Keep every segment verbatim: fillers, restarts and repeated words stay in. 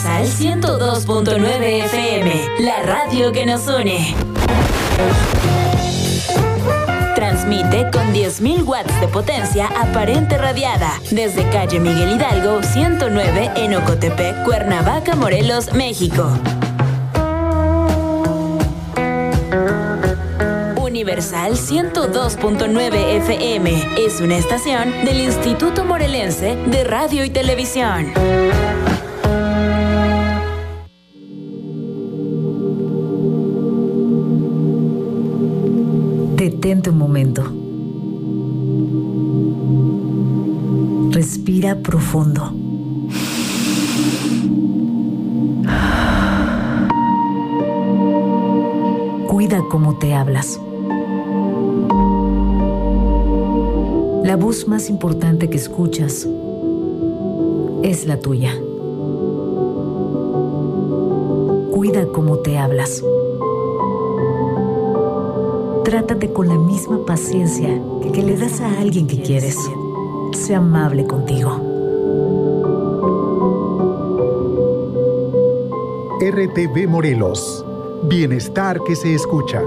Universal ciento dos punto nueve F M, la radio que nos une. Transmite con diez mil watts de potencia aparente radiada desde calle Miguel Hidalgo ciento nueve en Ocotepec, Cuernavaca, Morelos, México. Universal ciento dos punto nueve F M es una estación del Instituto Morelense de Radio y Televisión. Detente un momento. Respira profundo. Cuida cómo te hablas. La voz más importante que escuchas es la tuya. Cuida cómo te hablas. Trátate con la misma paciencia que le das a alguien que quieres. Sé amable contigo. R T V Morelos. Bienestar que se escucha.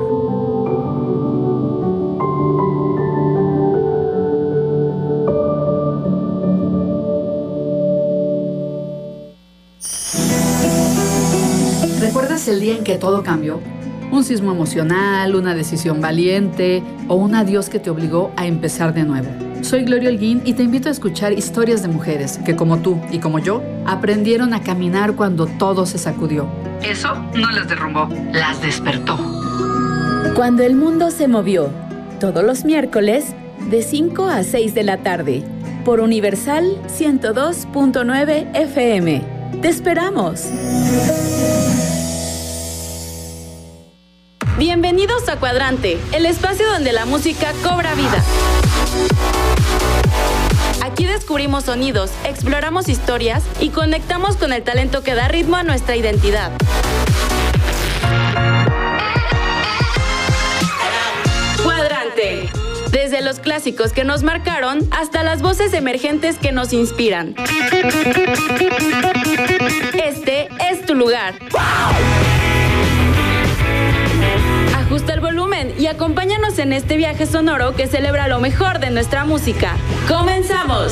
¿Recuerdas el día en que todo cambió? Un sismo emocional, una decisión valiente o un adiós que te obligó a empezar de nuevo. Soy Gloria Holguín y te invito a escuchar historias de mujeres que, como tú y como yo, aprendieron a caminar cuando todo se sacudió. Eso no las derrumbó, las despertó. Cuando el mundo se movió, todos los miércoles de cinco a seis de la tarde, por Universal ciento dos punto nueve F M. ¡Te esperamos! Bienvenidos a Cuadrante, el espacio donde la música cobra vida. Aquí descubrimos sonidos, exploramos historias y conectamos con el talento que da ritmo a nuestra identidad. Cuadrante. Desde los clásicos que nos marcaron hasta las voces emergentes que nos inspiran. Este es tu lugar. Ajusta el volumen y acompáñanos en este viaje sonoro que celebra lo mejor de nuestra música. ¡Comenzamos!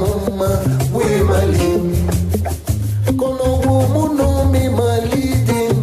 Kono gumu no mi malidi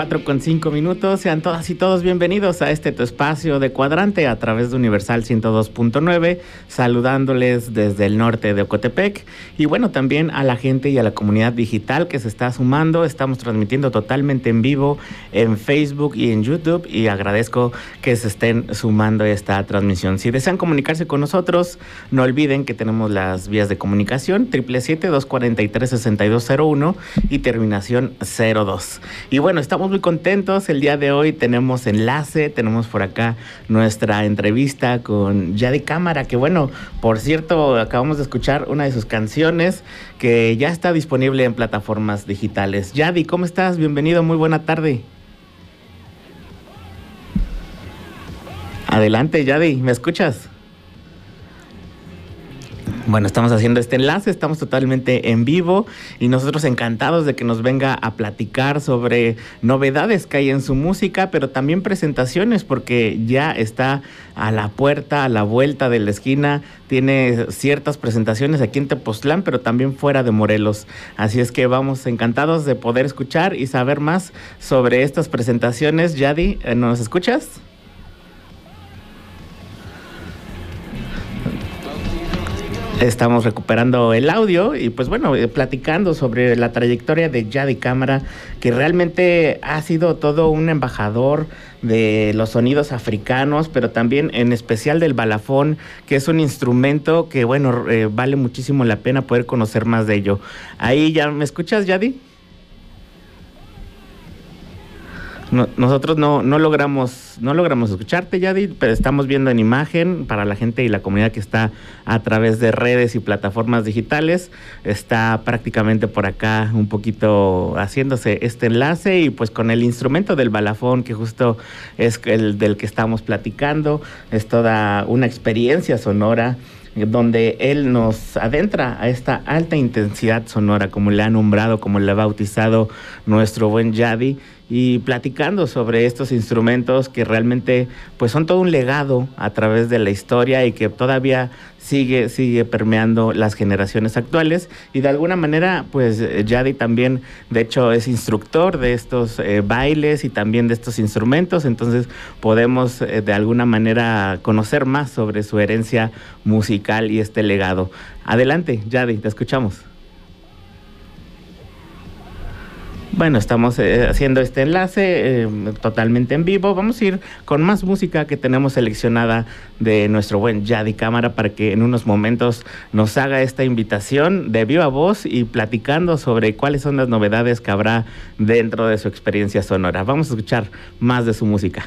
cuatro con cinco minutos. Sean todas y todos bienvenidos a este tu espacio de Cuadrante a través de Universal ciento dos punto nueve, saludándoles desde el norte de Ocotepec y bueno, también a la gente y a la comunidad digital que se está sumando. Estamos transmitiendo totalmente en vivo en Facebook y en YouTube y agradezco que se estén sumando a esta transmisión. Si desean comunicarse con nosotros, no olviden que tenemos las vías de comunicación siete siete siete, dos cuatro tres, seis dos cero uno y terminación cero dos. Y bueno, estamos muy contentos. El día de hoy tenemos enlace, tenemos por acá nuestra entrevista con Yadi Cámara, que bueno, por cierto, acabamos de escuchar una de sus canciones que ya está disponible en plataformas digitales. Yadi, ¿cómo estás? Bienvenido, muy buena tarde. Adelante, Yadi, ¿me escuchas? Bueno, estamos haciendo este enlace, estamos totalmente en vivo y nosotros encantados de que nos venga a platicar sobre novedades que hay en su música, pero también presentaciones, porque ya está a la puerta, a la vuelta de la esquina, tiene ciertas presentaciones aquí en Tepoztlán, pero también fuera de Morelos. Así es que vamos encantados de poder escuchar y saber más sobre estas presentaciones. Yadi, ¿nos escuchas? Estamos recuperando el audio y pues bueno, platicando sobre la trayectoria de Yadi Cámara, que realmente ha sido todo un embajador de los sonidos africanos, pero también en especial del balafón, que es un instrumento que bueno, eh, vale muchísimo la pena poder conocer más de ello. Ahí ya, ¿me escuchas, Yadi? No, nosotros no, no logramos no logramos escucharte, Yadi, pero estamos viendo en imagen para la gente y la comunidad que está a través de redes y plataformas digitales. Está prácticamente por acá un poquito haciéndose este enlace y pues con el instrumento del balafón, que justo es el del que estamos platicando. Es toda una experiencia sonora donde él nos adentra a esta alta intensidad sonora, como le ha nombrado, como le ha bautizado nuestro buen Yadi, y platicando sobre estos instrumentos que realmente pues son todo un legado a través de la historia y que todavía sigue sigue permeando las generaciones actuales. Y de alguna manera pues Yadi también de hecho es instructor de estos eh, bailes y también de estos instrumentos, entonces podemos eh, de alguna manera conocer más sobre su herencia musical y este legado. Adelante, Yadi, te escuchamos. Bueno, estamos eh, haciendo este enlace eh, totalmente en vivo. Vamos a ir con más música que tenemos seleccionada de nuestro buen Yadi Cámara para que en unos momentos nos haga esta invitación de viva voz y platicando sobre cuáles son las novedades que habrá dentro de su experiencia sonora. Vamos a escuchar más de su música.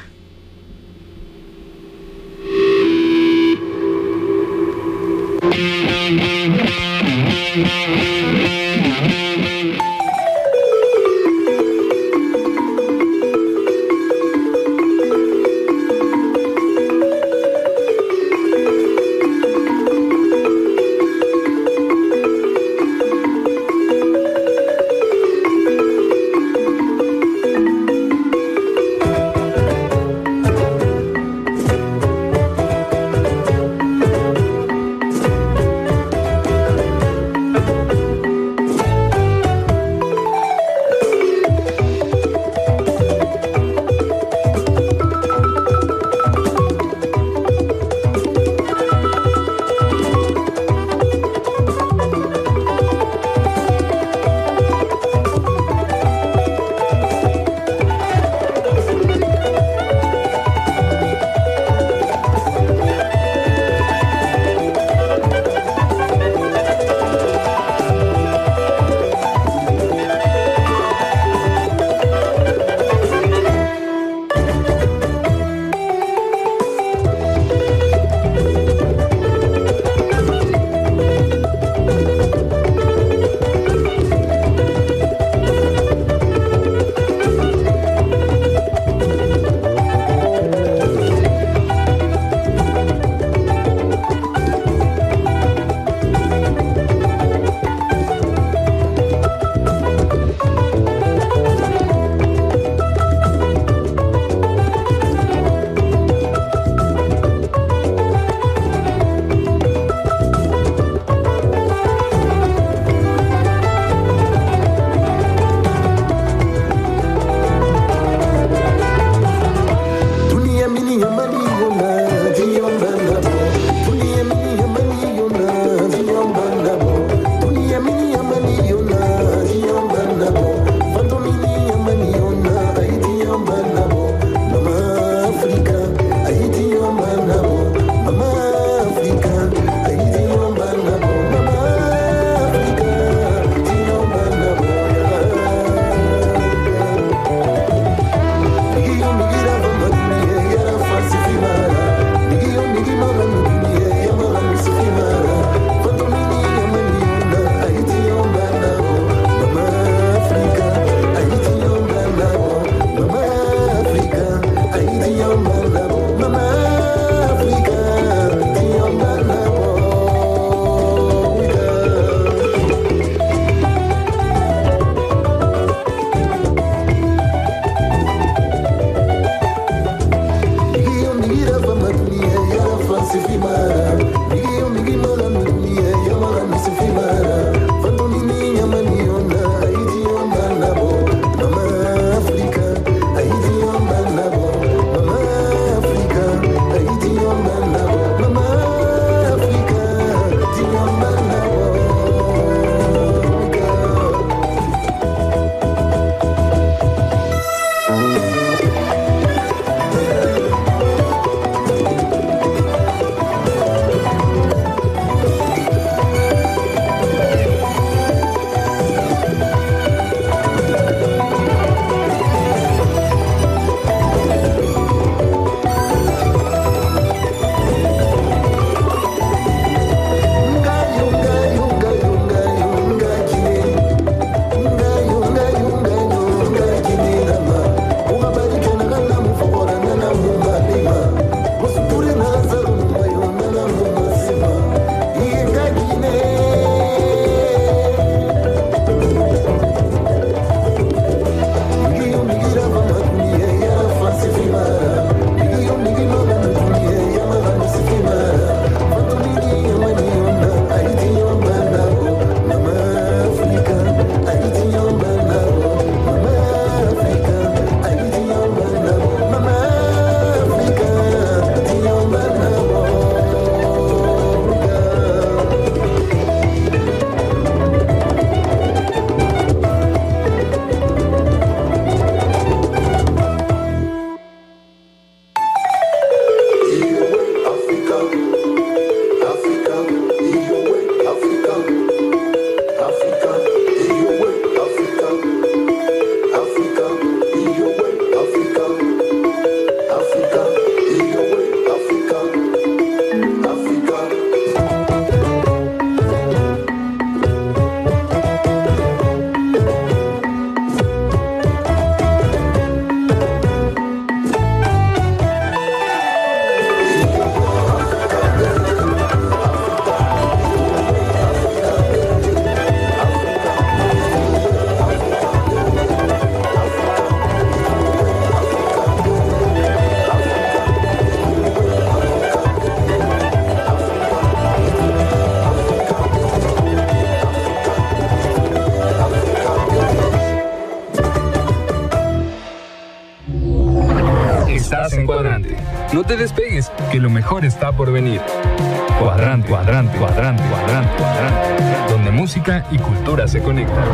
No te despegues, que lo mejor está por venir. Cuadrante, cuadrante, cuadrante, cuadrante, cuadrante, donde música y cultura se conectan.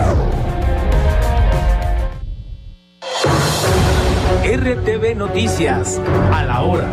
R T V Noticias, a la hora.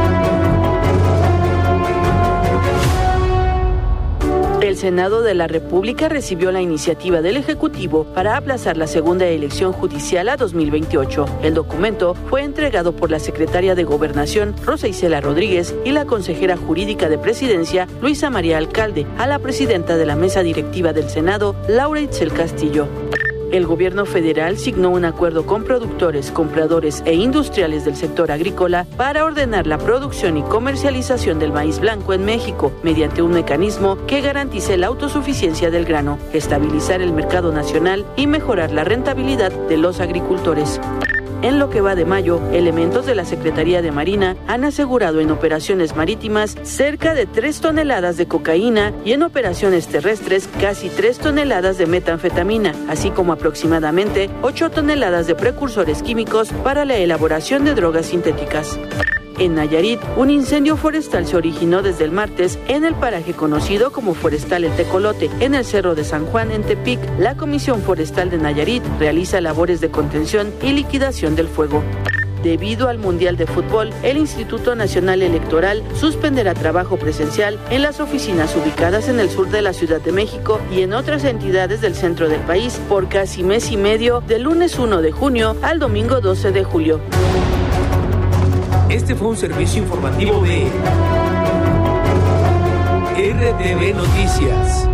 El Senado de la República recibió la iniciativa del Ejecutivo para aplazar la segunda elección judicial a dos mil veintiocho. El documento fue entregado por la secretaria de Gobernación, Rosa Isela Rodríguez, y la consejera jurídica de Presidencia, Luisa María Alcalde, a la presidenta de la mesa directiva del Senado, Laura Itzel Castillo. El gobierno federal signó un acuerdo con productores, compradores e industriales del sector agrícola para ordenar la producción y comercialización del maíz blanco en México mediante un mecanismo que garantice la autosuficiencia del grano, estabilizar el mercado nacional y mejorar la rentabilidad de los agricultores. En lo que va de mayo, elementos de la Secretaría de Marina han asegurado en operaciones marítimas cerca de tres toneladas de cocaína y en operaciones terrestres casi tres toneladas de metanfetamina, así como aproximadamente ocho toneladas de precursores químicos para la elaboración de drogas sintéticas. En Nayarit, un incendio forestal se originó desde el martes en el paraje conocido como Forestal El Tecolote, en el Cerro de San Juan, en Tepic. La Comisión Forestal de Nayarit realiza labores de contención y liquidación del fuego. Debido al Mundial de Fútbol, el Instituto Nacional Electoral suspenderá trabajo presencial en las oficinas ubicadas en el sur de la Ciudad de México y en otras entidades del centro del país por casi mes y medio, del lunes uno de junio al domingo doce de julio. Este fue un servicio informativo de R T V Noticias.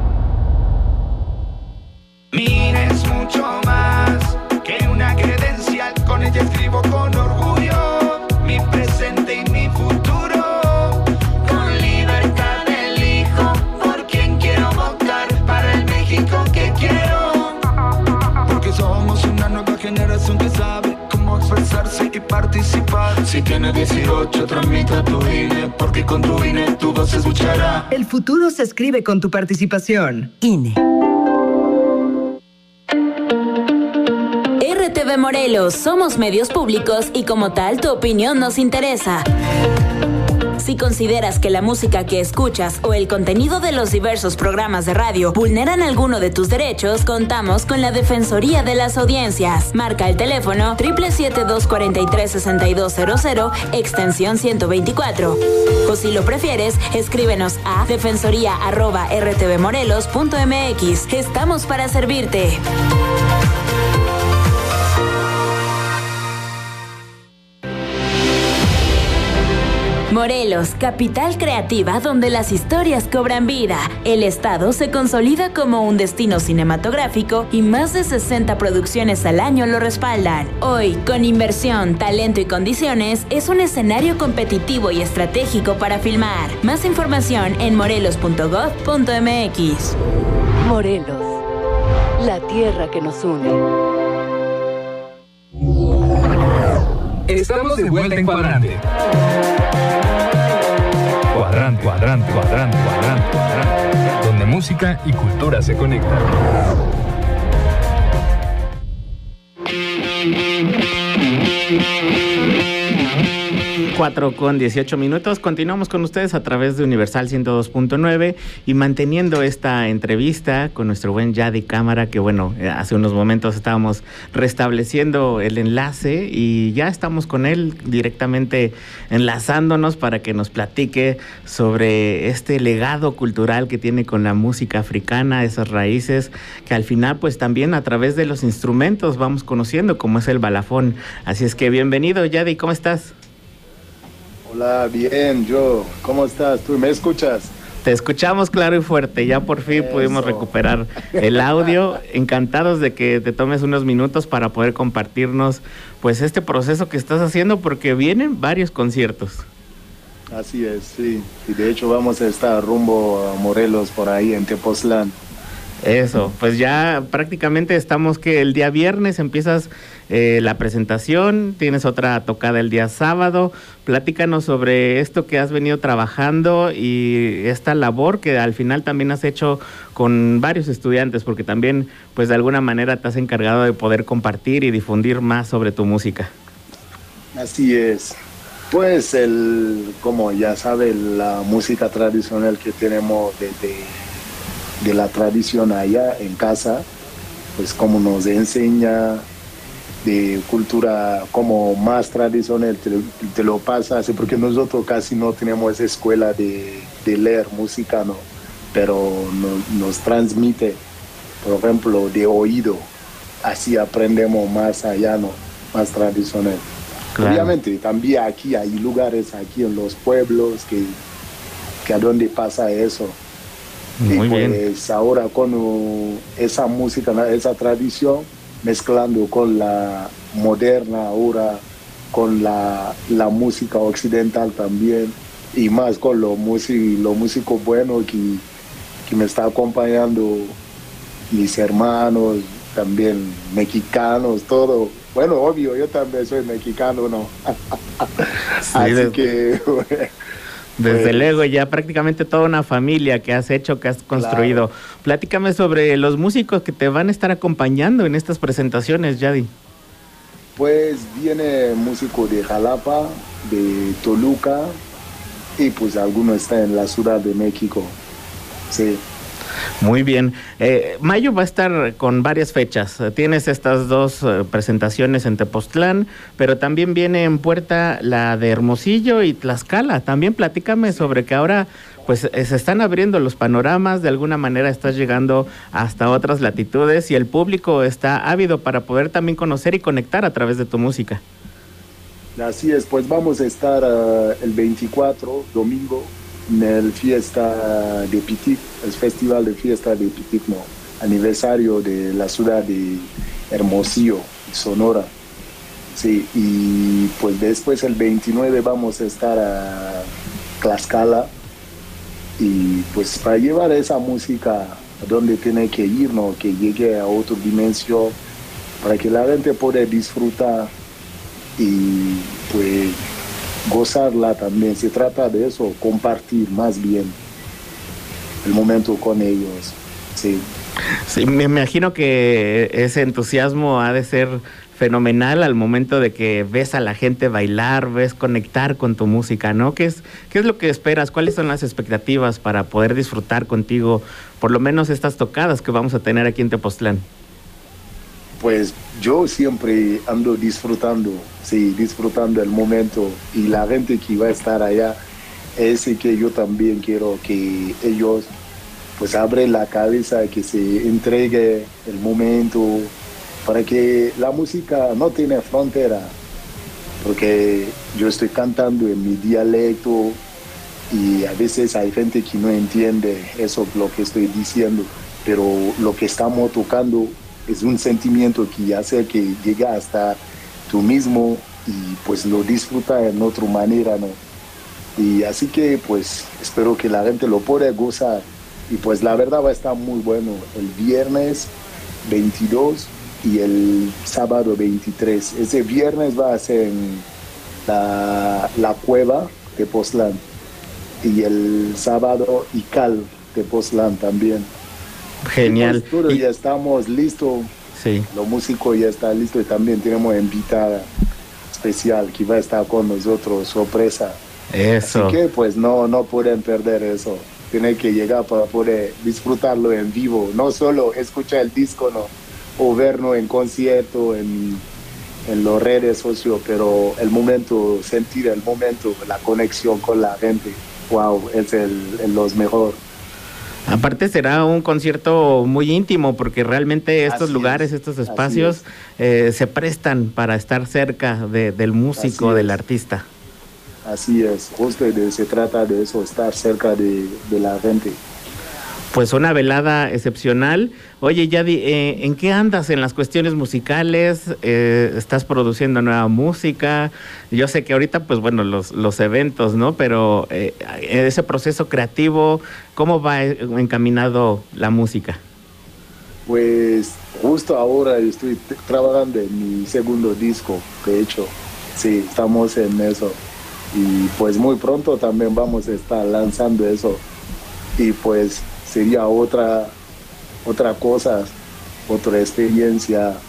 Mira, es mucho más que una credencial. Con ella escribo con orgullo mi presente y mi futuro. Con libertad elijo por quien quiero votar, para el México que quiero. Porque somos una nueva generación que sabe cómo expresarse y participar. Si tienes dieciocho, tramita tu I N E, porque con tu I N E tu voz se escuchará. El futuro se escribe con tu participación. I N E. R T V Morelos, somos medios públicos y como tal tu opinión nos interesa. Si consideras que la música que escuchas o el contenido de los diversos programas de radio vulneran alguno de tus derechos, contamos con la Defensoría de las Audiencias. Marca el teléfono siete siete siete, dos cuatro tres, seis dos cero cero, extensión ciento veinticuatro. O si lo prefieres, escríbenos a defensoría arroba r t v morelos punto m x. Estamos para servirte. Morelos, capital creativa donde las historias cobran vida. El estado se consolida como un destino cinematográfico y más de sesenta producciones al año lo respaldan. Hoy, con inversión, talento y condiciones, es un escenario competitivo y estratégico para filmar. Más información en morelos punto gob punto m x. Morelos, la tierra que nos une. Estamos de vuelta en Cuadrante. Cuadrante, cuadrante, cuadrante, cuadrante, cuadrante, donde música y cultura se conectan. cuatro con dieciocho minutos. Continuamos con ustedes a través de Universal ciento dos punto nueve y manteniendo esta entrevista con nuestro buen Yadi Cámara, que bueno, hace unos momentos estábamos restableciendo el enlace y ya estamos con él directamente enlazándonos para que nos platique sobre este legado cultural que tiene con la música africana, esas raíces que al final pues también a través de los instrumentos vamos conociendo, como es el balafón. Así es que bienvenido, Yadi, ¿cómo estás? Hola, bien, yo. ¿Cómo estás? ¿Tú me escuchas? Te escuchamos claro y fuerte. Ya por fin Eso. pudimos recuperar el audio. Encantados de que te tomes unos minutos para poder compartirnos pues este proceso que estás haciendo, porque vienen varios conciertos. Así es, sí. Y de hecho vamos a estar rumbo a Morelos por ahí en Tepoztlán. Eso, pues ya prácticamente estamos que el día viernes empiezas eh, la presentación, tienes otra tocada el día sábado. Platícanos sobre esto que has venido trabajando y esta labor que al final también has hecho con varios estudiantes, porque también pues de alguna manera te has encargado de poder compartir y difundir más sobre tu música. Así es. Pues el, como ya sabe, la música tradicional que tenemos de, de, de la tradición allá en casa, pues como nos enseña de cultura como más tradicional, te, te lo pasa así, porque nosotros casi no tenemos esa escuela de, de leer música, ¿no? Pero no, nos transmite, por ejemplo, de oído, así aprendemos más allá, ¿no? Más tradicional. Claro. Obviamente también aquí hay lugares, aquí en los pueblos, que, que a donde pasa eso. Muy y pues bien. Ahora con uh, esa música, esa tradición, mezclando con la moderna ahora, con la, la música occidental también, y más con los músicos lo músico buenos que, que me está acompañando, mis hermanos, también mexicanos, todo. Bueno, obvio, yo también soy mexicano, ¿no? Sí, así de, que... Desde pues, luego, ya prácticamente toda una familia que has hecho, que has construido. Claro. Platícame sobre los músicos que te van a estar acompañando en estas presentaciones, Yadi. Pues viene músico de Jalapa, de Toluca, y pues algunos están en la Ciudad de México. Sí. Muy bien. Eh, Mayo va a estar con varias fechas. Tienes estas dos uh, presentaciones en Tepoztlán, pero también viene en puerta la de Hermosillo y Tlaxcala. También platícame sobre que ahora pues eh, se están abriendo los panoramas, de alguna manera estás llegando hasta otras latitudes y el público está ávido para poder también conocer y conectar a través de tu música. Así es, pues vamos a estar uh, el veinticuatro, domingo, en el fiesta de Pitic, el festival de fiesta de Pitic, ¿no? Aniversario de la ciudad de Hermosillo, Sonora. Sí, y pues después el veintinueve vamos a estar a Tlaxcala, y pues para llevar esa música a donde tiene que ir, ¿no? Que llegue a otra dimensión, para que la gente pueda disfrutar y pues gozarla también. Se trata de eso, compartir más bien el momento con ellos. Sí. Sí, me imagino que ese entusiasmo ha de ser fenomenal al momento de que ves a la gente bailar, ves conectar con tu música, ¿no? ¿Qué es, qué es lo que esperas? ¿Cuáles son las expectativas para poder disfrutar contigo, por lo menos estas tocadas que vamos a tener aquí en Tepoztlán? Pues yo siempre ando disfrutando, sí, disfrutando el momento, y la gente que va a estar allá, es que yo también quiero que ellos pues abren la cabeza, que se entregue el momento, para que la música no tiene frontera, porque yo estoy cantando en mi dialecto y a veces hay gente que no entiende eso, lo que estoy diciendo, pero lo que estamos tocando es un sentimiento que hace que llega hasta tú mismo y pues lo disfruta en otra manera, ¿no? Y así que pues espero que la gente lo pueda gozar, y pues la verdad va a estar muy bueno el viernes veintidós y el sábado veintitrés. Ese viernes va a ser en la, la Cueva de Tepoztlán, y el sábado Ical de Tepoztlán también. Genial. Pues todos ya estamos listos. Sí. Los músicos ya están listos, y también tenemos invitada especial que va a estar con nosotros, sorpresa. Eso. Así que pues no, no pueden perder eso. Tienen que llegar para poder disfrutarlo en vivo, no solo escuchar el disco, no, o verlo en concierto, en, en las redes sociales, pero el momento, sentir el momento, la conexión con la gente, wow, es el, el los mejor. Aparte será un concierto muy íntimo, porque realmente estos Así lugares, es. estos espacios eh, se prestan para estar cerca de, del músico, del artista. Así es, justo de, se trata de eso, estar cerca de, de la gente. Pues una velada excepcional. Oye, Yadi, eh, ¿en qué andas en las cuestiones musicales? Eh, ¿Estás produciendo nueva música? Yo sé que ahorita, pues bueno, los, los eventos, ¿no? Pero eh, ese proceso creativo, ¿cómo va encaminado la música? Pues justo ahora estoy t- trabajando en mi segundo disco, de hecho. Sí, estamos en eso. Y pues muy pronto también vamos a estar lanzando eso. Y pues sería otra, otra cosa, otra experiencia,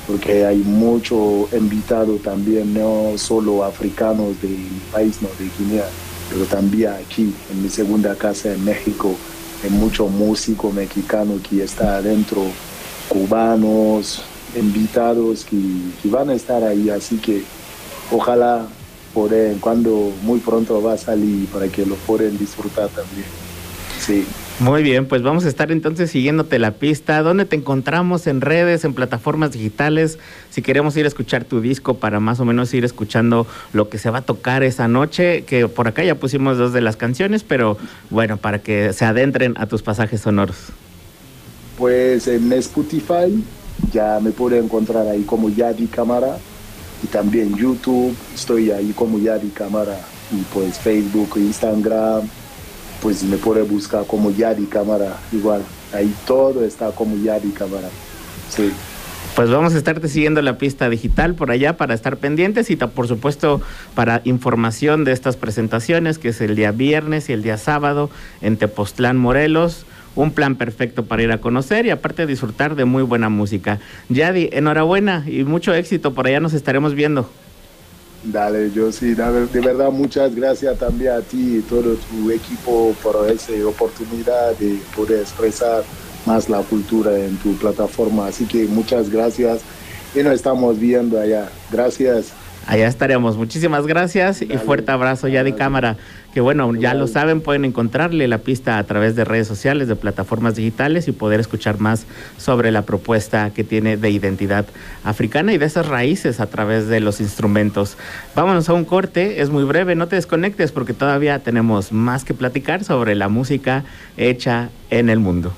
porque hay mucho invitado también, no solo africanos del país, no, de Guinea, pero también aquí, en mi segunda casa en México, hay mucho músico mexicano que está adentro, cubanos, invitados que, que van a estar ahí, así que ojalá poder, cuando muy pronto va a salir para que lo puedan disfrutar también. Sí. Muy bien, pues vamos a estar entonces siguiéndote la pista. ¿Dónde te encontramos? ¿En redes, en plataformas digitales? Si queremos ir a escuchar tu disco para más o menos ir escuchando lo que se va a tocar esa noche, que por acá ya pusimos dos de las canciones, pero bueno, para que se adentren a tus pasajes sonoros. Pues en Spotify ya me pueden encontrar ahí como Yadi Cámara, y también YouTube estoy ahí como Yadi Cámara, y pues Facebook, Instagram, pues me puede buscar como Yadi Cámara, igual, ahí todo está como Yadi Cámara, sí. Pues vamos a estarte siguiendo la pista digital por allá para estar pendientes y por supuesto para información de estas presentaciones, que es el día viernes y el día sábado en Tepoztlán, Morelos. Un plan perfecto para ir a conocer y aparte disfrutar de muy buena música. Yadi, enhorabuena y mucho éxito, por allá nos estaremos viendo. Dale, yo sí, dale, de verdad muchas gracias también a ti y todo tu equipo por esa oportunidad de poder expresar más la cultura en tu plataforma, así que muchas gracias y nos estamos viendo allá. Gracias. Allá estaremos. Muchísimas gracias. Dale. Y fuerte abrazo, Yadi Cámara. Que bueno, ya lo saben, pueden encontrarle la pista a través de redes sociales, de plataformas digitales y poder escuchar más sobre la propuesta que tiene de identidad africana y de esas raíces a través de los instrumentos. Vámonos a un corte, es muy breve, no te desconectes porque todavía tenemos más que platicar sobre la música hecha en el mundo.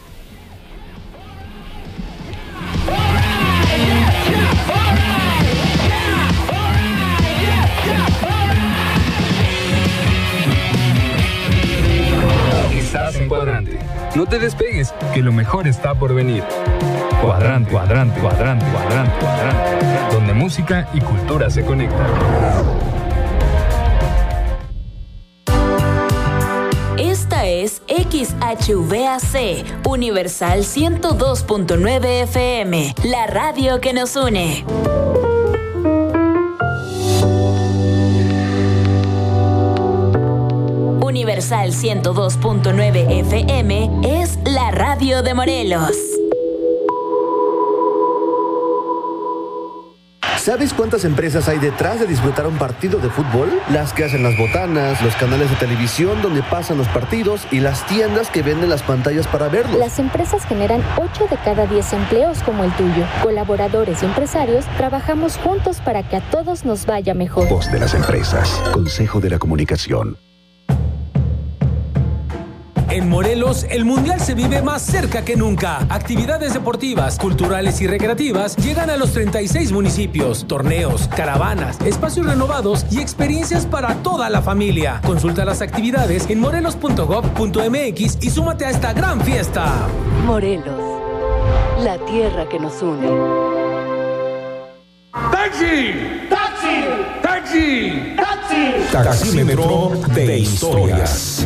En Cuadrante. No te despegues, que lo mejor está por venir. Cuadrante, cuadrante, cuadrante, cuadrante, cuadrante, donde música y cultura se conectan. Esta es X H V A C, Universal ciento dos punto nueve F M, la radio que nos une. Universal ciento dos punto nueve F M es la radio de Morelos. ¿Sabes cuántas empresas hay detrás de disfrutar un partido de fútbol? Las que hacen las botanas, los canales de televisión donde pasan los partidos y las tiendas que venden las pantallas para verlos. Las empresas generan ocho de cada diez empleos como el tuyo. Colaboradores y empresarios trabajamos juntos para que a todos nos vaya mejor. Voz de las empresas. Consejo de la Comunicación. En Morelos, el Mundial se vive más cerca que nunca. Actividades deportivas, culturales y recreativas llegan a los treinta y seis municipios. Torneos, caravanas, espacios renovados y experiencias para toda la familia. Consulta las actividades en morelos punto gob punto m x y súmate a esta gran fiesta. Morelos, la tierra que nos une. ¡Taxi! ¡Taxi! ¡Taxi! ¡Taxi! Taxímetro de historias.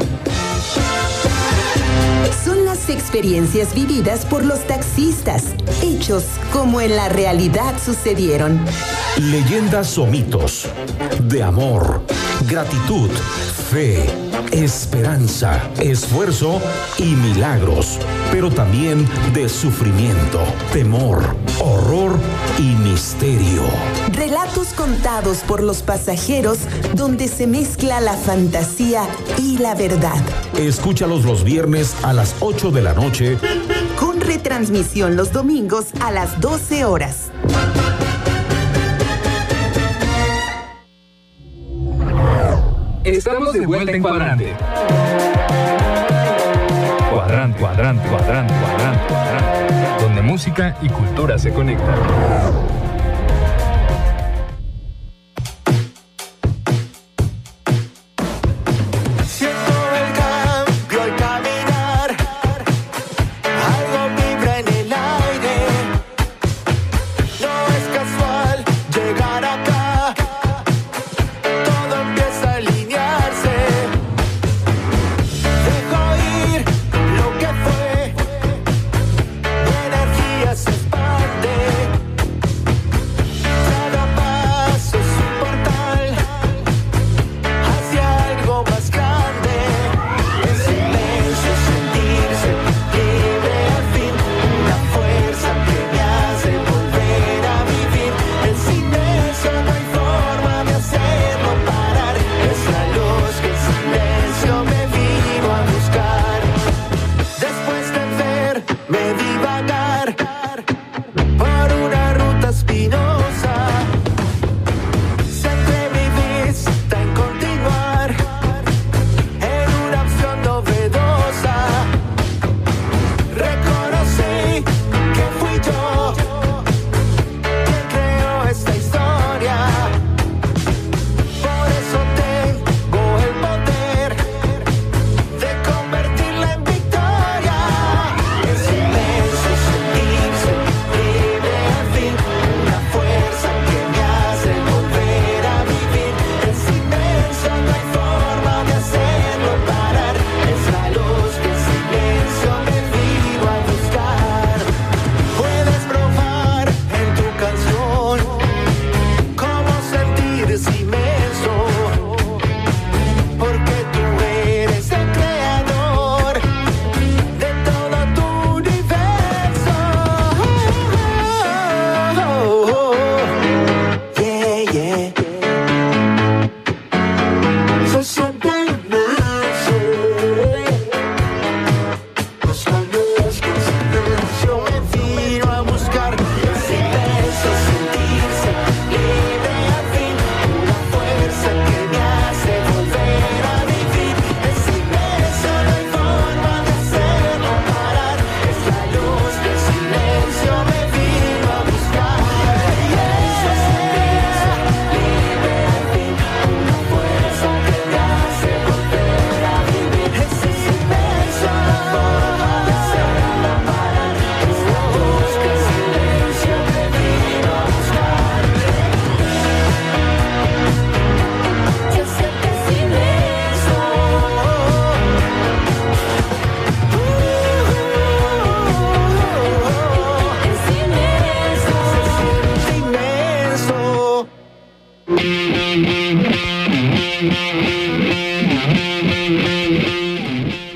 Son las experiencias vividas por los taxistas, hechos como en la realidad sucedieron. Leyendas o mitos de amor, gratitud, fe, esperanza, esfuerzo y milagros, pero también de sufrimiento, temor, horror y misterio. Relatos contados por los pasajeros donde se mezcla la fantasía y la verdad. Escúchalos los viernes a las ocho de la noche. Con retransmisión los domingos a las doce horas. Estamos de vuelta en Cuadrante. Cuadrante, cuadrante, cuadrante, cuadrante, cuadrante, donde música y cultura se conectan. Energía se expande.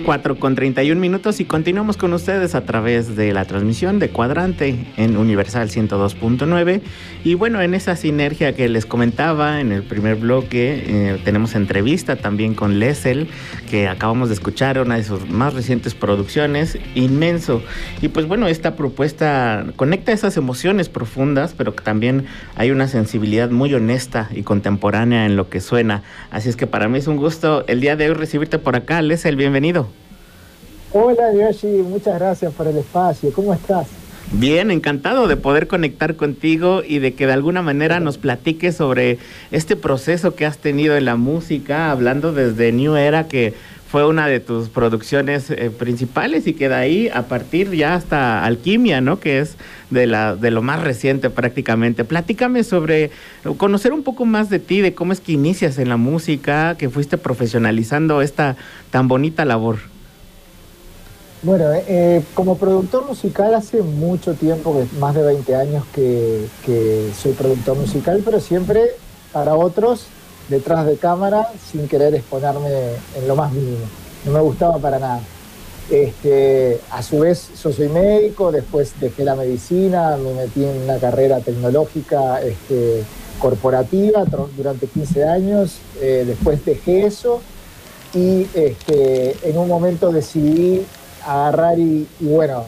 cuatro con treinta y un minutos y continuamos con ustedes a través de la transmisión de Cuadrante en Universal ciento dos punto nueve. Y bueno, en esa sinergia que les comentaba en el primer bloque, eh, tenemos entrevista también con Lesel, que acabamos de escuchar, una de sus más recientes producciones, Inmenso. Y pues bueno, esta propuesta conecta esas emociones profundas, pero que también hay una sensibilidad muy honesta y contemporánea en lo que suena. Así es que para mí es un gusto el día de hoy recibirte por acá, Lesel, bienvenido. Hola, Yoshi, muchas gracias por el espacio. ¿Cómo estás? Bien, encantado de poder conectar contigo y de que de alguna manera nos platiques sobre este proceso que has tenido en la música, hablando desde New Era, que fue una de tus producciones eh, principales, y que de ahí a partir ya hasta Alquimia, ¿no? Que es de la de lo más reciente prácticamente. Platícame sobre conocer un poco más de ti, de cómo es que inicias en la música, que fuiste profesionalizando esta tan bonita labor. Bueno, eh, como productor musical hace mucho tiempo, más de veinte años que, que soy productor musical, pero siempre para otros, detrás de cámara, sin querer exponerme en lo más mínimo. No me gustaba para nada. Este, a su vez, yo soy médico, después dejé la medicina, me metí en una carrera tecnológica este, corporativa durante quince años, eh, después dejé eso y este, en un momento decidí agarrar y, y bueno,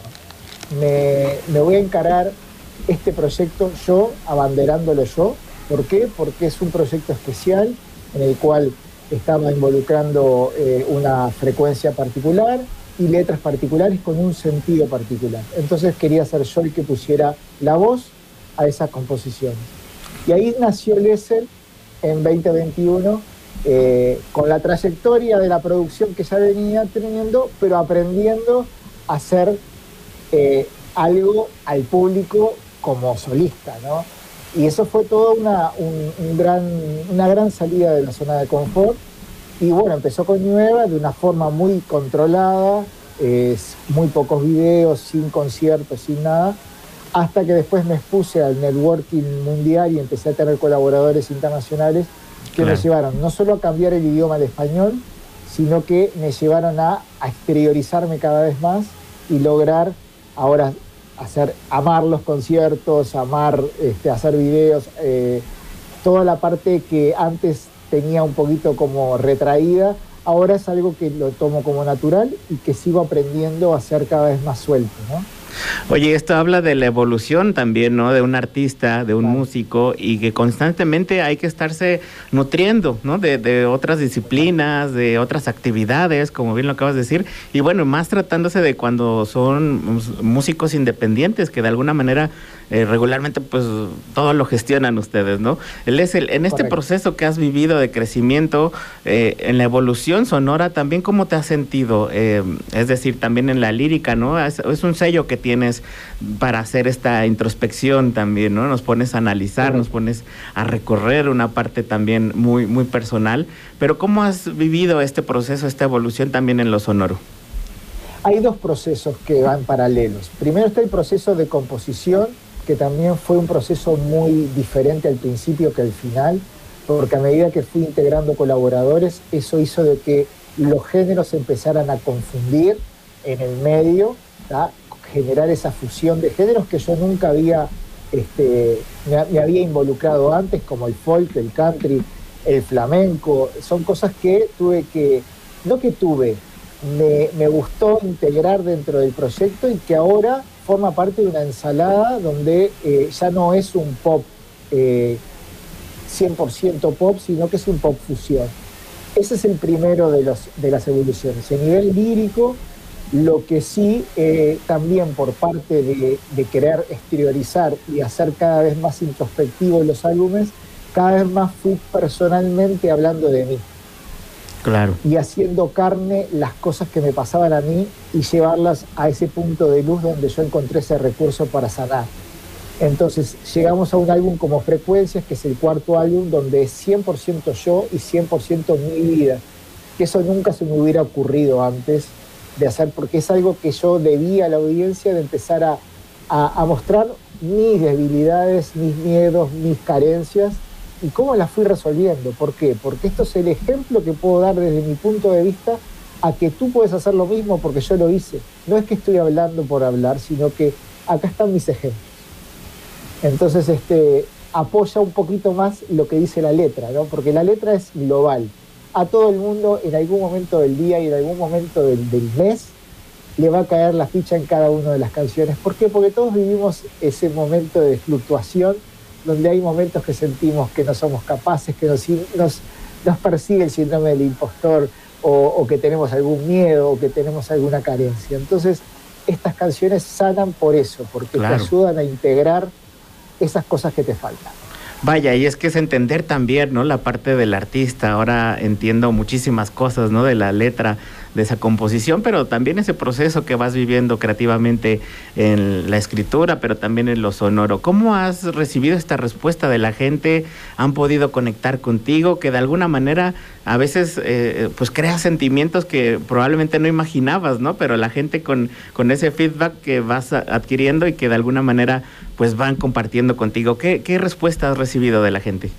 me, me voy a encarar este proyecto yo, abanderándolo yo. ¿Por qué? Porque es un proyecto especial en el cual estaba involucrando eh, una frecuencia particular y letras particulares con un sentido particular. Entonces quería ser yo el que pusiera la voz a esas composiciones. Y ahí nació Lesel en veinte veintiuno, eh, con la trayectoria de la producción que ya venía teniendo, pero aprendiendo a hacer eh, algo al público como solista, ¿no? Y eso fue todo una, un, un gran, una gran salida de la zona de confort. Y bueno, empezó con Nueva de una forma muy controlada, eh, muy pocos videos, sin conciertos, sin nada, hasta que después me expuse al networking mundial y empecé a tener colaboradores internacionales que claro. me llevaron no solo a cambiar el idioma al español, sino que me llevaron a, a exteriorizarme cada vez más y lograr ahora hacer, amar los conciertos, amar este, hacer videos, eh, toda la parte que antes tenía un poquito como retraída, ahora es algo que lo tomo como natural y que sigo aprendiendo a hacer cada vez más suelto, ¿no? Oye, esto habla de la evolución también, ¿no? De un artista, de un claro. músico, y que constantemente hay que estarse nutriendo, ¿no? De, de otras disciplinas, de otras actividades, como bien lo acabas de decir, y bueno, más tratándose de cuando son músicos independientes, que de alguna manera eh, regularmente pues todo lo gestionan ustedes, ¿no? Él es el, en este Correcto. proceso que has vivido de crecimiento, eh, en la evolución sonora, también ¿cómo te has sentido? Eh, es decir, también en la lírica, ¿no? Es, es un sello que tienes para hacer esta introspección también, ¿no? Nos pones a analizar, nos pones a recorrer una parte también muy, muy personal, pero ¿cómo has vivido este proceso, esta evolución también en lo sonoro? Hay dos procesos que van paralelos. Primero está el proceso de composición, que también fue un proceso muy diferente al principio que al final, porque a medida que fui integrando colaboradores, eso hizo de que los géneros empezaran a confundir en el medio, ¿tá? Generar esa fusión de géneros que yo nunca había, este, me, me había involucrado antes, como el folk, el country, el flamenco. Son cosas que tuve que, no que tuve, me, me gustó integrar dentro del proyecto y que ahora forma parte de una ensalada donde eh, ya no es un pop eh, cien por ciento pop, sino que es un pop fusión. Ese es el primero de, los, de las evoluciones. Y a nivel lírico, lo que sí, eh, también por parte de, de querer exteriorizar y hacer cada vez más introspectivos los álbumes, cada vez más fui personalmente hablando de mí. Claro. Y haciendo carne las cosas que me pasaban a mí y llevarlas a ese punto de luz donde yo encontré ese recurso para sanar. Entonces llegamos a un álbum como Frecuencias, que es el cuarto álbum, donde es cien por ciento yo y cien por ciento mi vida. Que eso nunca se me hubiera ocurrido antes de hacer, porque es algo que yo debía a la audiencia de empezar a, a, a mostrar mis debilidades, mis miedos, mis carencias y cómo las fui resolviendo. ¿Por qué? Porque esto es el ejemplo que puedo dar desde mi punto de vista a que tú puedes hacer lo mismo porque yo lo hice. No es que estoy hablando por hablar, sino que acá están mis ejemplos. Entonces, este, apoya un poquito más lo que dice la letra, ¿no? Porque la letra es global. A todo el mundo, en algún momento del día y en algún momento del, del mes, le va a caer la ficha en cada una de las canciones. ¿Por qué? Porque todos vivimos ese momento de fluctuación, donde hay momentos que sentimos que no somos capaces, que nos, nos, nos persigue el síndrome del impostor, o, o que tenemos algún miedo, o que tenemos alguna carencia. Entonces, estas canciones sanan por eso, porque claro, te ayudan a integrar esas cosas que te faltan. Vaya, y es que es entender también, ¿no?, la parte del artista. Ahora entiendo muchísimas cosas, ¿no?, de la letra, de esa composición, pero también ese proceso que vas viviendo creativamente en la escritura, pero también en lo sonoro. ¿Cómo has recibido esta respuesta de la gente? ¿Han podido conectar contigo? Que de alguna manera a veces eh, pues crea sentimientos que probablemente no imaginabas, ¿no? Pero la gente con, con ese feedback que vas adquiriendo y que de alguna manera pues van compartiendo contigo. ¿Qué, qué respuesta has recibido de la gente?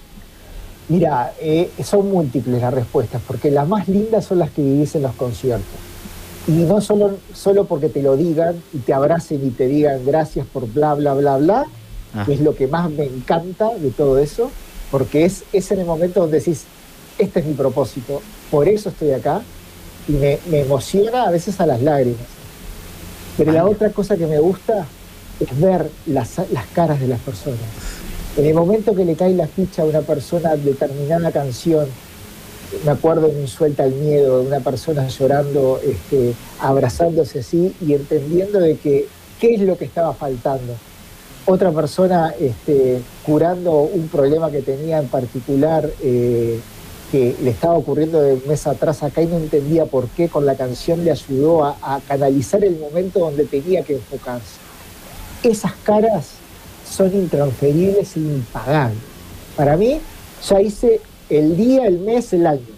Mira, eh, son múltiples las respuestas, porque las más lindas son las que vivís en los conciertos. Y no solo, solo porque te lo digan y te abracen y te digan gracias por bla, bla, bla, bla, ah. que es lo que más me encanta de todo eso, porque es, es en el momento donde decís, este es mi propósito, por eso estoy acá, y me, me emociona a veces a las lágrimas. Pero Ay. la otra cosa que me gusta es ver las, las caras de las personas. En el momento que le cae la ficha a una persona determinada canción, me acuerdo en un Suelta el Miedo, de una persona llorando, este, abrazándose así y entendiendo de que qué es lo que estaba faltando. Otra persona este, curando un problema que tenía en particular, eh, que le estaba ocurriendo de un mes atrás acá y no entendía por qué, con la canción le ayudó a, a canalizar el momento donde tenía que enfocarse. Esas caras son intransferibles e impagables. Para mí, ya hice el día, el mes, el año.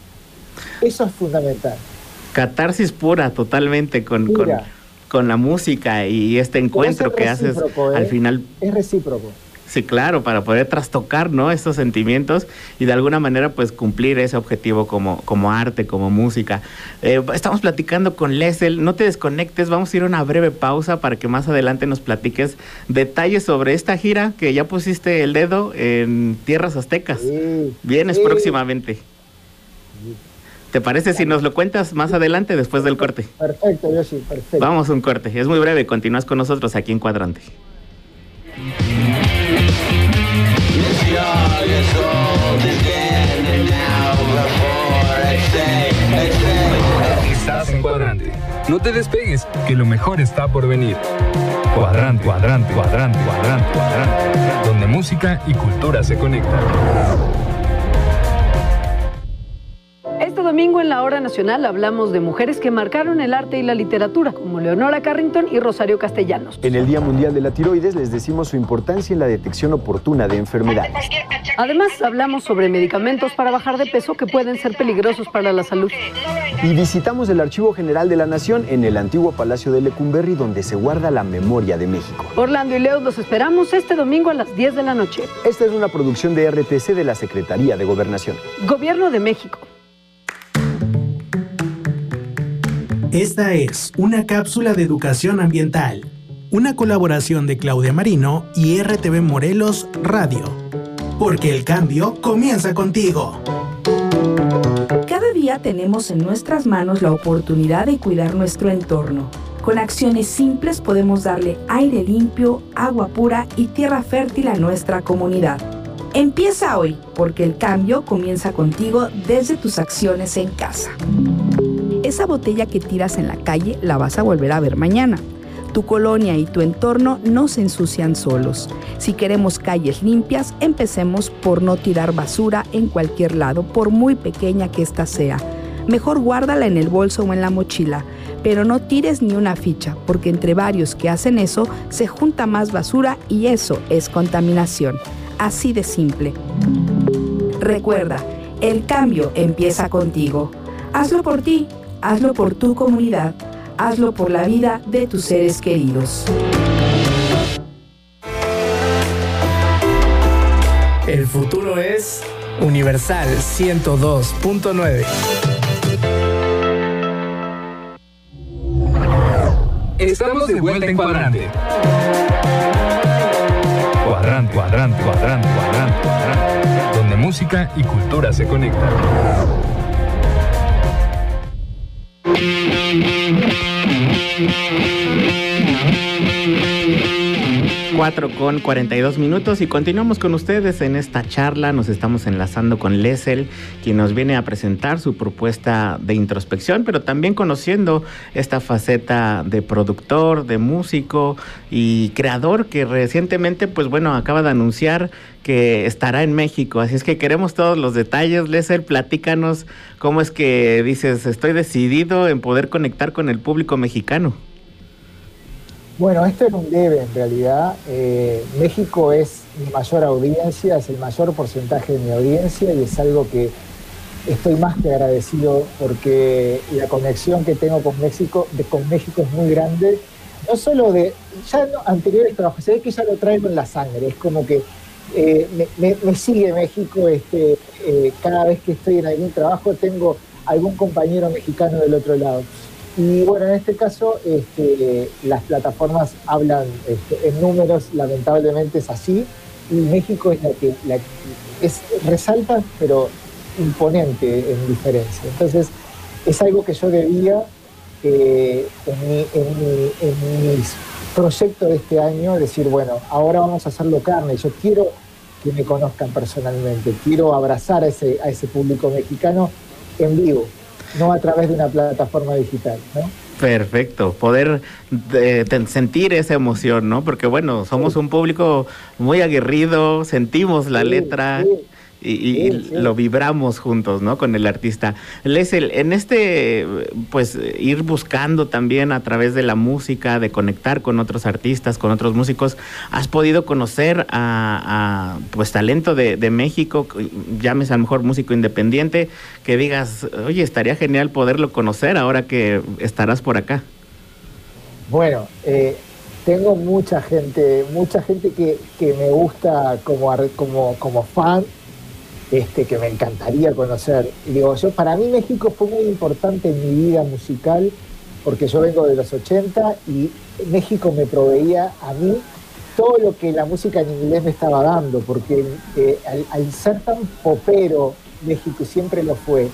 Eso es fundamental. Catarsis pura, totalmente, con, con, con la música y este encuentro que haces ¿eh? al final. Es recíproco. Sí, claro, para poder trastocar, ¿no?, estos sentimientos y de alguna manera pues cumplir ese objetivo como, como arte, como música. Eh, estamos platicando con Lesel, no te desconectes, vamos a ir a una breve pausa para que más adelante nos platiques detalles sobre esta gira que ya pusiste el dedo en tierras aztecas. Sí, Vienes sí. próximamente. Sí. ¿Te parece si nos lo cuentas más adelante después del corte? Perfecto, yo sí, perfecto. Vamos a un corte, es muy breve, continúas con nosotros aquí en Cuadrante. Estás en Cuadrante. No te despegues, que lo mejor está por venir. Cuadrante, cuadrante, cuadrante, cuadrante, cuadrante. Donde música y cultura se conectan. Este domingo en la Hora Nacional hablamos de mujeres que marcaron el arte y la literatura, como Leonora Carrington y Rosario Castellanos. En el Día Mundial de la Tiroides les decimos su importancia en la detección oportuna de enfermedades. Además, hablamos sobre medicamentos para bajar de peso que pueden ser peligrosos para la salud. Y visitamos el Archivo General de la Nación en el antiguo Palacio de Lecumberri, donde se guarda la memoria de México. Orlando y Leo los esperamos este domingo a las diez de la noche. Esta es una producción de R T C de la Secretaría de Gobernación. Gobierno de México. Esta es una cápsula de educación ambiental, una colaboración de Claudia Marino y R T V Morelos Radio, porque el cambio comienza contigo. Cada día tenemos en nuestras manos la oportunidad de cuidar nuestro entorno. Con acciones simples podemos darle aire limpio, agua pura y tierra fértil a nuestra comunidad. Empieza hoy, porque el cambio comienza contigo desde tus acciones en casa. Esa botella que tiras en la calle la vas a volver a ver mañana. Tu colonia y tu entorno no se ensucian solos. Si queremos calles limpias, empecemos por no tirar basura en cualquier lado, por muy pequeña que ésta sea. Mejor guárdala en el bolso o en la mochila, pero no tires ni una ficha, porque entre varios que hacen eso, se junta más basura y eso es contaminación. Así de simple. Recuerda, el cambio empieza contigo. Hazlo por ti. Hazlo por tu comunidad, hazlo por la vida de tus seres queridos. El futuro es Universal ciento dos punto nueve. Estamos de vuelta en Cuadrante. Cuadrante, cuadrante, cuadrante, cuadrante, cuadrante. Donde música y cultura se conectan. cuatro con cuarenta y dos minutos y continuamos con ustedes en esta charla. Nos estamos enlazando con Lesel, quien nos viene a presentar su propuesta de introspección, pero también conociendo esta faceta de productor, de músico y creador que recientemente, pues bueno, acaba de anunciar que estará en México. Así es que queremos todos los detalles. Lesel, platícanos cómo es que dices, estoy decidido en poder conectar con el público mexicano. Bueno, esto es un debe en realidad. Eh, México es mi mayor audiencia, es el mayor porcentaje de mi audiencia y es algo que estoy más que agradecido porque la conexión que tengo con México, de, con México es muy grande. No solo de, ya no, anteriores trabajos, se ve que ya lo traigo en la sangre, es como que eh, me, me, me sigue México, este, eh, cada vez que estoy en algún trabajo tengo algún compañero mexicano del otro lado. Y bueno, en este caso este, las plataformas hablan este, en números, lamentablemente es así, y México es la que la, es, resalta, pero imponente en diferencia. Entonces, es algo que yo debía eh, en, mi, en, mi, en mis proyectos de este año, decir, bueno, ahora vamos a hacerlo carne, yo quiero que me conozcan personalmente, quiero abrazar a ese, a ese público mexicano en vivo, no a través de una plataforma digital, ¿no? Perfecto, poder de, de sentir esa emoción, ¿no? Porque bueno, somos sí. un público muy aguerrido, sentimos la sí, letra sí. y, y sí, sí. lo vibramos juntos, ¿no? Con el artista. Lesel, en este, pues, ir buscando también a través de la música, de conectar con otros artistas, con otros músicos, ¿has podido conocer a, a pues, talento de, de México, llámese a lo mejor músico independiente, que digas, oye, estaría genial poderlo conocer ahora que estarás por acá? Bueno, eh, tengo mucha gente, mucha gente que, que me gusta como, como, como fan, Este, que me encantaría conocer. Y digo, yo, para mí México fue muy importante en mi vida musical, porque yo vengo de los ochenta y México me proveía a mí todo lo que la música en inglés me estaba dando, porque eh, al, al ser tan popero México, siempre lo fue,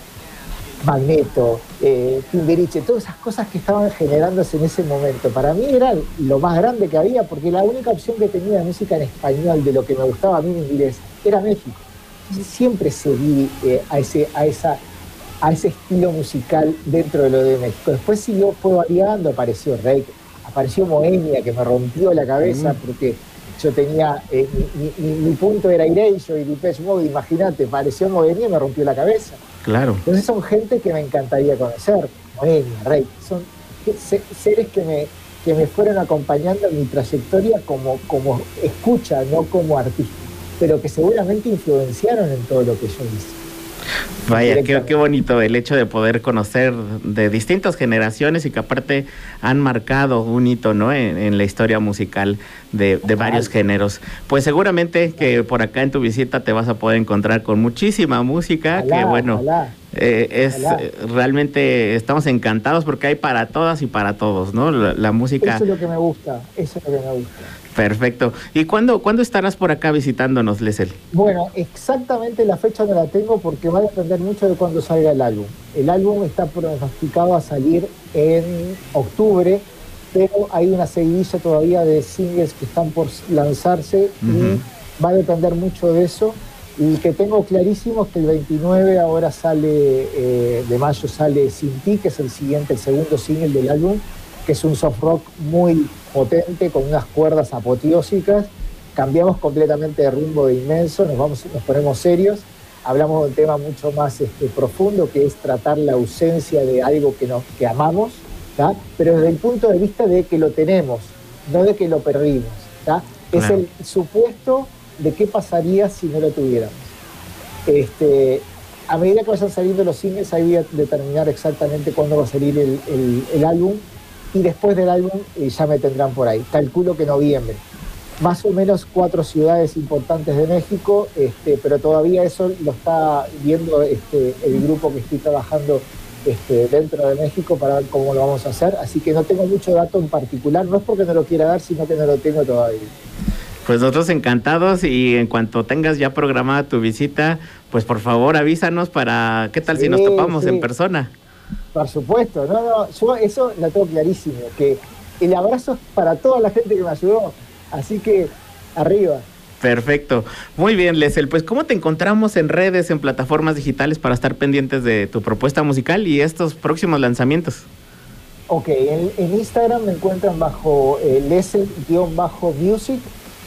Magneto, eh, Timbiriche, todas esas cosas que estaban generándose en ese momento, para mí era lo más grande que había, porque la única opción que tenía de música en español, de lo que me gustaba a mí en inglés, era México. Siempre seguí eh, a, ese, a, esa, a ese estilo musical dentro de lo de México. Después siguió, fue variando, apareció Rey, apareció Moenia, que me rompió la cabeza, mm. porque yo tenía, eh, mi, mi, mi punto era Erasure y Depeche Mode, imagínate, apareció Moenia y me rompió la cabeza. Claro. Entonces son gente que me encantaría conocer, Moenia, Rey, son seres que me, que me fueron acompañando en mi trayectoria como, como escucha, no como artista, pero que seguramente influenciaron en todo lo que yo hice. Vaya, qué, qué bonito el hecho de poder conocer de distintas generaciones y que aparte han marcado un hito, ¿no? En, en la historia musical de, de varios géneros. Pues seguramente que por acá en tu visita te vas a poder encontrar con muchísima música, ojalá, que bueno, ojalá, eh, es ojalá. Realmente estamos encantados porque hay para todas y para todos, ¿no? La, la música. Eso es lo que me gusta, eso es lo que me gusta. Perfecto. ¿Y cuándo, cuándo estarás por acá visitándonos, Lesel? Bueno, exactamente la fecha no la tengo porque va a depender mucho de cuándo salga el álbum. El álbum está pronosticado a salir en octubre, pero hay una seguidilla todavía de singles que están por lanzarse uh-huh. y va a depender mucho de eso. Y que tengo clarísimo es que el veintinueve ahora sale, eh, de mayo sale Sin Ti, que es el siguiente, el segundo single del álbum, que es un soft rock muy potente, con unas cuerdas apoteósicas. Cambiamos completamente de rumbo de Inmenso, nos, vamos, nos ponemos serios, hablamos de un tema mucho más este, profundo, que es tratar la ausencia de algo que, nos, que amamos, ¿tá? Pero desde el punto de vista de que lo tenemos, no de que lo perdimos, ¿tá? Es claro. El supuesto de qué pasaría si no lo tuviéramos. Este, a medida que vayan saliendo los singles, ahí voy a determinar exactamente cuándo va a salir el, el, el álbum, y después del álbum eh, ya me tendrán por ahí. Calculo que noviembre. Más o menos cuatro ciudades importantes de México, este, pero todavía eso lo está viendo este, el grupo que estoy trabajando este, dentro de México para ver cómo lo vamos a hacer, así que no tengo mucho dato en particular, no es porque no lo quiera dar, sino que no lo tengo todavía. Pues nosotros encantados, y en cuanto tengas ya programada tu visita, pues por favor avísanos para, ¿qué tal sí, si nos topamos sí. en persona? Por supuesto, no, no, yo eso la tengo clarísimo, que el abrazo es para toda la gente que me ayudó, así que arriba. Perfecto. Muy bien, Lesel, pues ¿cómo te encontramos en redes, en plataformas digitales para estar pendientes de tu propuesta musical y estos próximos lanzamientos? Ok, en, en Instagram me encuentran bajo eh, Lesel-Music.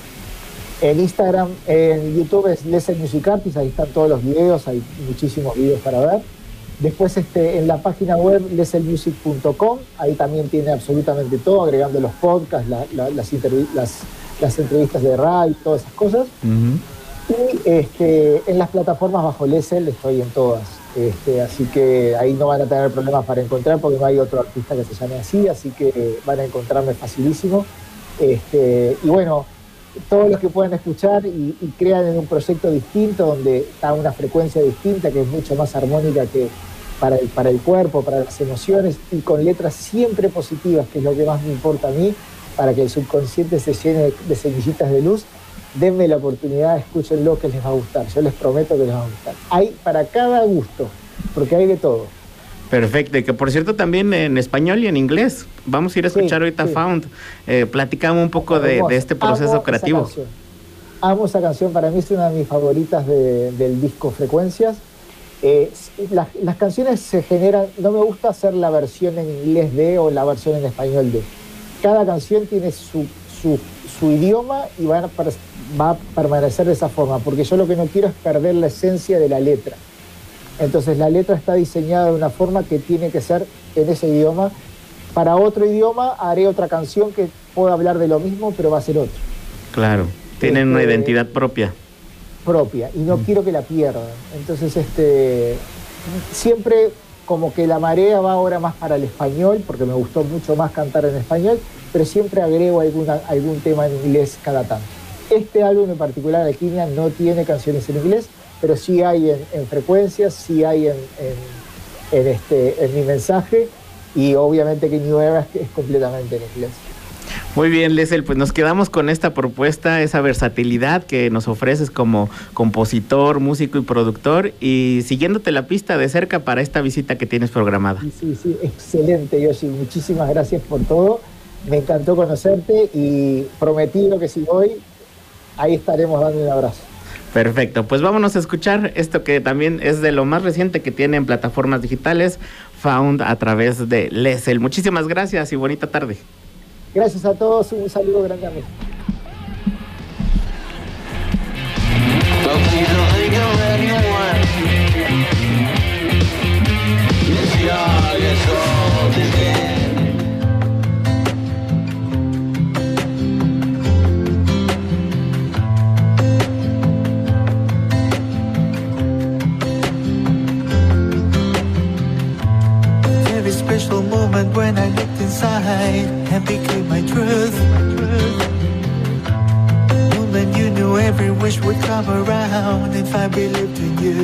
En Instagram, en YouTube es Lesel Music Artist, ahí están todos los videos, hay muchísimos videos para ver. Después este, en la página web lesel music punto com, ahí también tiene absolutamente todo, agregando los podcasts, la, la, las, las, las entrevistas de radio, todas esas cosas. Uh-huh. Y este, en las plataformas bajo Lesel estoy en todas, este, así que ahí no van a tener problemas para encontrar, porque no hay otro artista que se llame así, así que van a encontrarme facilísimo. Este, y bueno, todos los que puedan escuchar y, y crean en un proyecto distinto, donde está una frecuencia distinta, que es mucho más armónica que para el, para el cuerpo, para las emociones, y con letras siempre positivas, que es lo que más me importa a mí, para que el subconsciente se llene de, de semillitas de luz. Denme la oportunidad, escúchenlo, que les va a gustar. Yo les prometo que les va a gustar. Hay para cada gusto, porque hay de todo. Perfecto, y que por cierto también en español y en inglés. Vamos a ir a escuchar sí, ahorita sí. Found. Eh, platicamos un poco de, de este proceso Amo creativo. Esa Amo esa canción, para mí es una de mis favoritas de, del disco Frecuencias. Eh, las, las canciones se generan, no me gusta hacer la versión en inglés de o la versión en español de. Cada canción tiene su, su, su idioma y va a, va a permanecer de esa forma, porque yo lo que no quiero es perder la esencia de la letra. Entonces la letra está diseñada de una forma que tiene que ser en ese idioma. Para otro idioma haré otra canción que pueda hablar de lo mismo, pero va a ser otro. Claro, tienen este, una identidad propia. Propia, y no mm. quiero que la pierdan. Entonces este, siempre como que la marea va ahora más para el español, porque me gustó mucho más cantar en español, pero siempre agrego alguna, algún tema en inglés cada tanto. Este álbum en particular, Alquimia, no tiene canciones en inglés, pero sí hay en, en Frecuencias, sí hay en, en, en, este, en Mi Mensaje, y obviamente que New Era es, es completamente en inglés. Muy bien, Lesel, pues nos quedamos con esta propuesta, esa versatilidad que nos ofreces como compositor, músico y productor, y siguiéndote la pista de cerca para esta visita que tienes programada. Sí, sí, sí, excelente, Yoshi, muchísimas gracias por todo, me encantó conocerte y prometido que si voy, ahí estaremos dando un abrazo. Perfecto, pues vámonos a escuchar esto que también es de lo más reciente que tiene en plataformas digitales, Found, a través de Lesel. Muchísimas gracias y bonita tarde. Gracias a todos, un saludo grande a mí. Very special moment when I looked inside and became my truth. Moment you knew every wish would come around if I believed in you.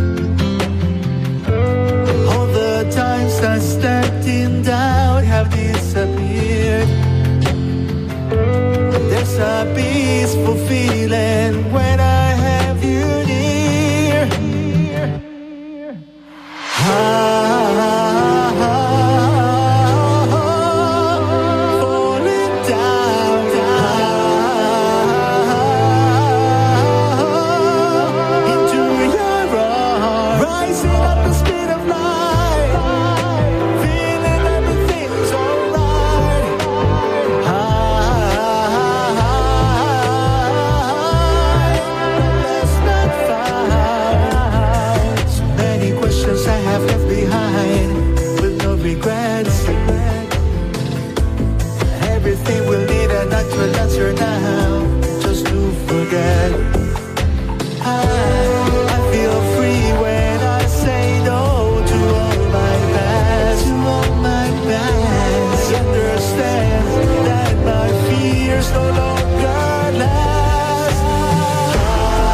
All the times I stepped in doubt have disappeared. There's a peaceful feeling when I have you near. Ah,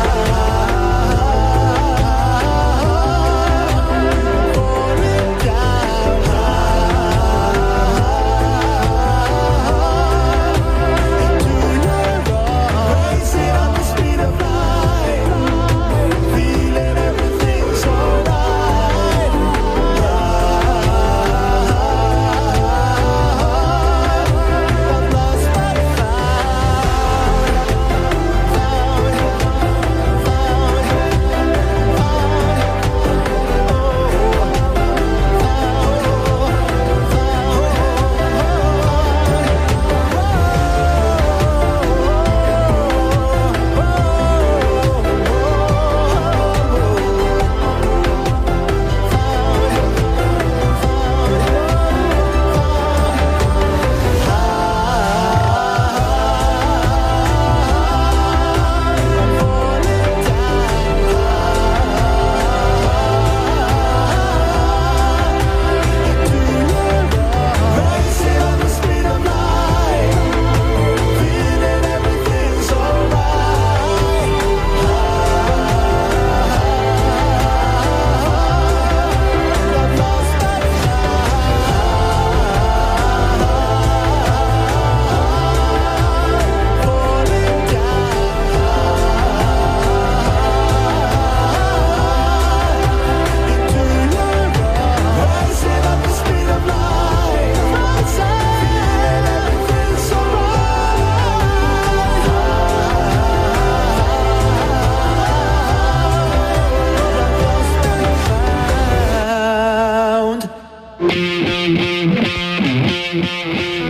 down.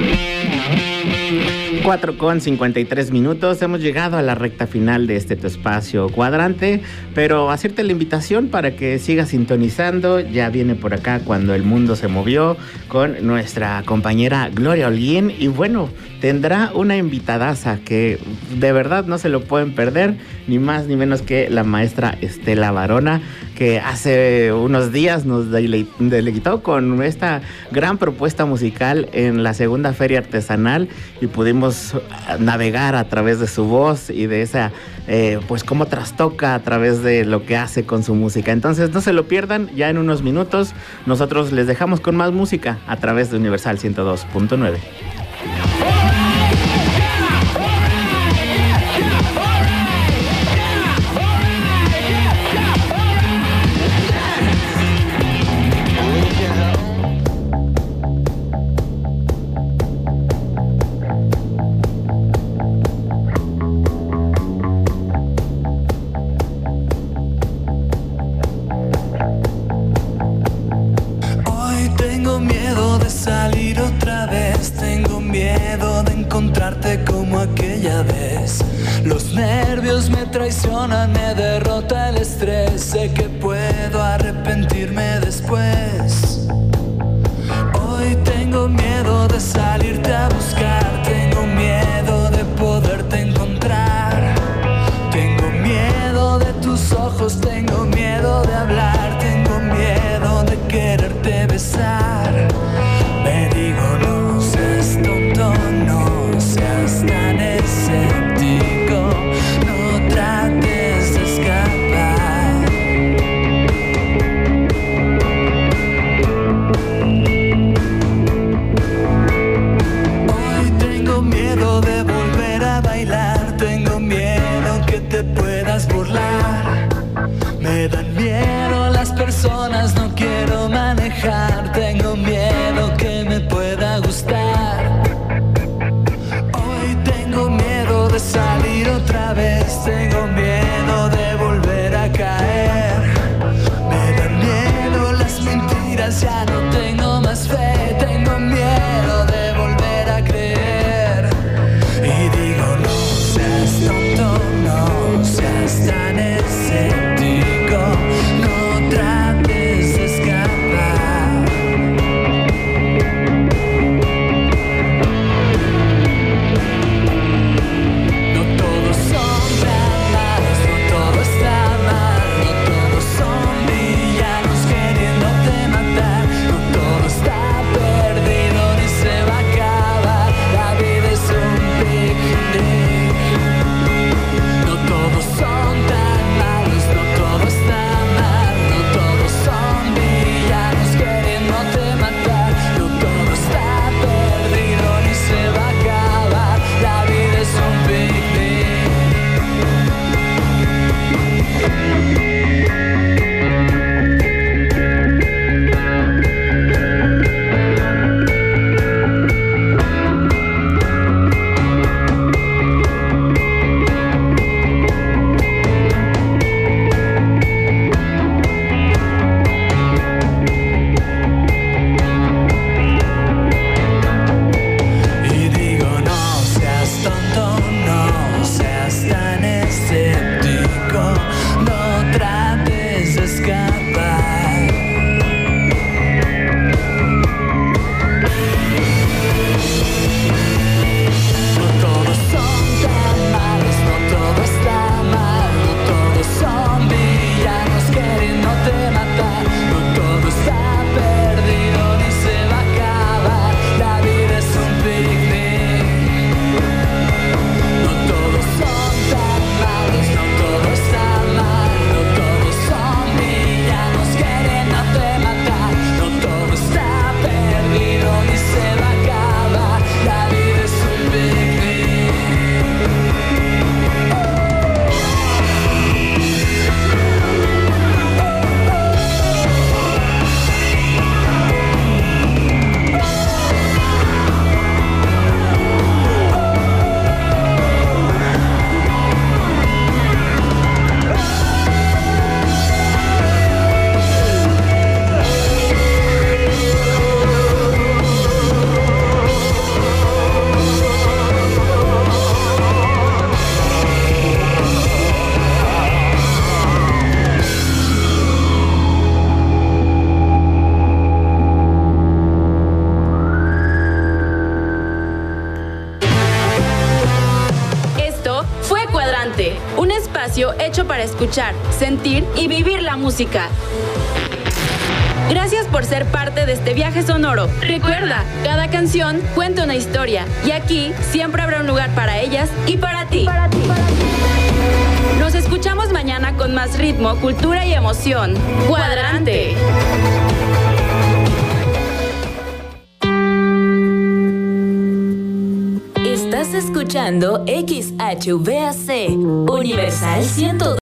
cuatro con cincuenta y tres minutos, hemos llegado a la recta final de este tu espacio Cuadrante, pero hacerte la invitación para que sigas sintonizando. Ya viene por acá Cuando el Mundo se Movió con nuestra compañera Gloria Holguín, y bueno, tendrá una invitadaza que de verdad no se lo pueden perder, ni más ni menos que la maestra Estela Varona, que hace unos días nos dele- deleitó con esta gran propuesta musical en la segunda feria artesanal, y pudimos navegar a través de su voz y de esa, eh, pues cómo trastoca a través de lo que hace con su música. Entonces no se lo pierdan, ya en unos minutos nosotros les dejamos con más música a través de Universal ciento dos punto nueve. Me derrota el estrés, sé que puedo arrepentirme después. Hoy tengo miedo de salirte a buscar, tengo miedo de poderte encontrar, tengo miedo de tus ojos, tengo miedo de hablar, tengo miedo de quererte besar. Me digo no seas tonto, no seas tan escéptico, no trates de escapar. Hoy tengo miedo de volver a bailar, tengo miedo que te puedas burlar. Me dan miedo las personas, no quiero manejar, tengo miedo que me pueda gustar. Hoy tengo miedo de salir otra vez, tengo miedo de volver a caer. Me dan miedo las mentiras, ya no tengo más fe, tengo miedo de volver a creer. Y digo no seas tonto, no seas tan escéptico, no trates de escapar. para escuchar, sentir y vivir la música. Gracias por ser parte de este viaje sonoro. Recuerda, cada canción cuenta una historia y aquí siempre habrá un lugar para ellas y para ti. Para ti, para ti. Nos escuchamos mañana con más ritmo, cultura y emoción. Cuadrante. Estás escuchando X H V A C Universal ciento dos.